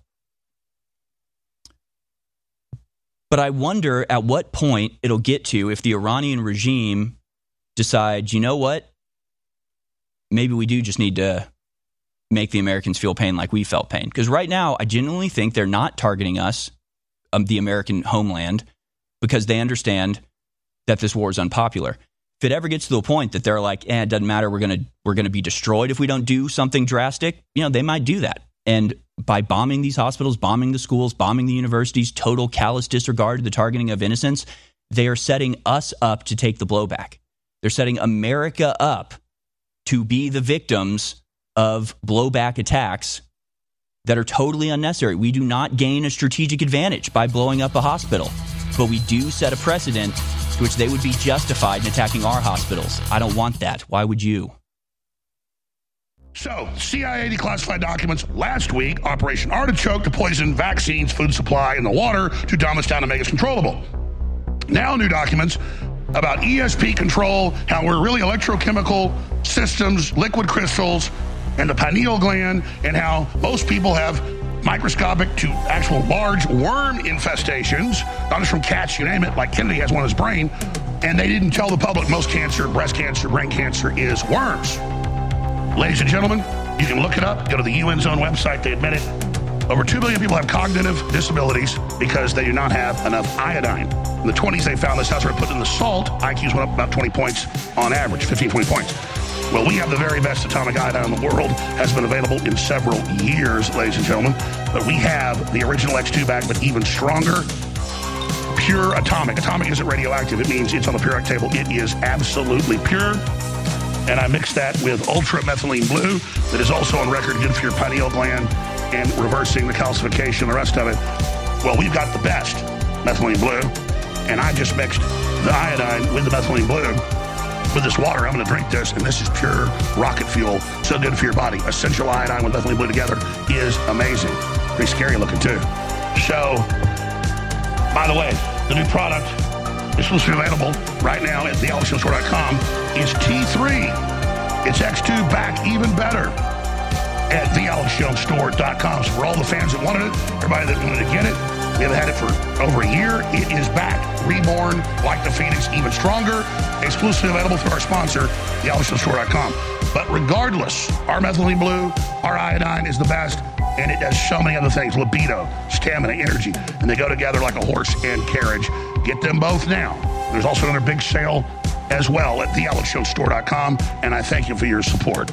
But I wonder at what point it'll get to if the Iranian regime decides, you know what, maybe we do just need to make the Americans feel pain like we felt pain. Because right now, I genuinely think they're not targeting us, the American homeland, because they understand that this war is unpopular. If it ever gets to the point that they're like, it doesn't matter, we're gonna be destroyed if we don't do something drastic, they might do that. And by bombing these hospitals, bombing the schools, bombing the universities, total callous disregard to the targeting of innocents, they are setting us up to take the blowback. They're setting America up to be the victims of blowback attacks that are totally unnecessary. We do not gain a strategic advantage by blowing up a hospital, but we do set a precedent to which they would be justified in attacking our hospitals. I don't want that. Why would you? So, CIA declassified documents last week, Operation Artichoke to poison vaccines, food supply, and the water to dumb us down and make us controllable. Now new documents about ESP control, how we're really electrochemical systems, liquid crystals, and the pineal gland, and how most people have microscopic to actual large worm infestations, not just from cats, you name it, like Kennedy has one in his brain, and they didn't tell the public most cancer, breast cancer, brain cancer is worms. Ladies and gentlemen, you can look it up. Go to the UN's own website. They admit it. Over 2 billion people have cognitive disabilities because they do not have enough iodine. In the 20s, they found this house where put in the salt. IQs went up about 20 points on average, 15, 20 points. Well, we have the very best atomic iodine in the world. Has been available in several years, ladies and gentlemen. But we have the original X2 back, but even stronger. Pure atomic. Atomic isn't radioactive. It means it's on the periodic table. It is absolutely pure. And I mixed that with Ultra Methylene Blue that is also on record good for your pineal gland and reversing the calcification, the rest of it. Well, we've got the best methylene blue, and I just mixed the iodine with the methylene blue with this water. I'm going to drink this, and this is pure rocket fuel. So good for your body. Essential iodine with methylene blue together is amazing. Pretty scary looking, too. So, by the way, the new product exclusively available right now at thealexjonestore.com is T3. It's X2 back even better at thealexjonestore.com. So for all the fans that wanted it, everybody that wanted to get it, we have had it for over a year. It is back, reborn like the Phoenix, even stronger. Exclusively available through our sponsor, thealexjonestore.com. But regardless, our methylene blue, our iodine is the best, and it does so many other things: libido, stamina, energy, and they go together like a horse and carriage. Get them both now. There's also another big sale as well at thealexjonestore.com, and I thank you for your support.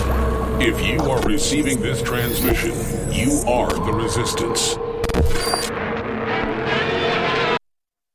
If you are receiving this transmission, you are the resistance.